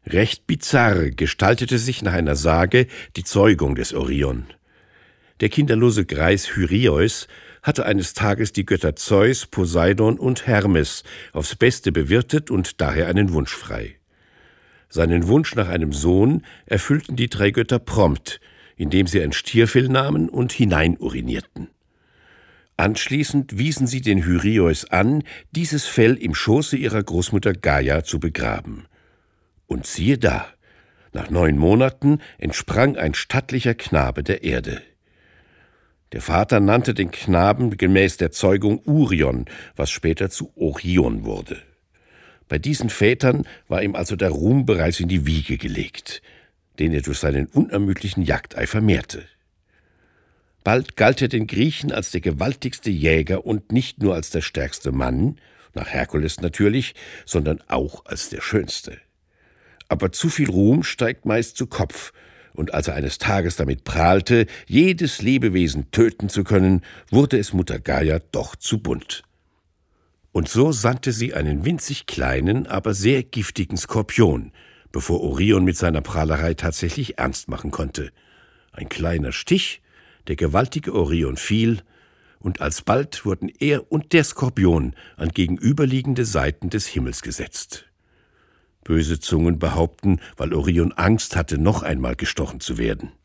Recht bizarr gestaltete sich nach einer Sage die Zeugung des Orion. Der kinderlose Greis Hyreios hatte eines Tages die Götter Zeus, Poseidon und Hermes aufs Beste bewirtet und daher einen Wunsch frei. Seinen Wunsch nach einem Sohn erfüllten die 3 Götter prompt, indem sie ein Stierfell nahmen und hineinurinierten. Anschließend wiesen sie den Hyreios an, dieses Fell im Schoße ihrer Großmutter Gaia zu begraben. Und siehe da, nach 9 Monaten entsprang ein stattlicher Knabe der Erde. Der Vater nannte den Knaben gemäß der Zeugung Urion, was später zu Orion wurde. Bei diesen Vätern war ihm also der Ruhm bereits in die Wiege gelegt, den er durch seinen unermüdlichen Jagdeifer mehrte. Bald galt er den Griechen als der gewaltigste Jäger und nicht nur als der stärkste Mann, nach Herkules natürlich, sondern auch als der schönste. Aber zu viel Ruhm steigt meist zu Kopf, und als er eines Tages damit prahlte, jedes Lebewesen töten zu können, wurde es Mutter Gaia doch zu bunt. Und so sandte sie einen winzig kleinen, aber sehr giftigen Skorpion, bevor Orion mit seiner Prahlerei tatsächlich ernst machen konnte. Ein kleiner Stich, der gewaltige Orion fiel, und alsbald wurden er und der Skorpion an gegenüberliegende Seiten des Himmels gesetzt. Böse Zungen behaupten, weil Orion Angst hatte, noch einmal gestochen zu werden.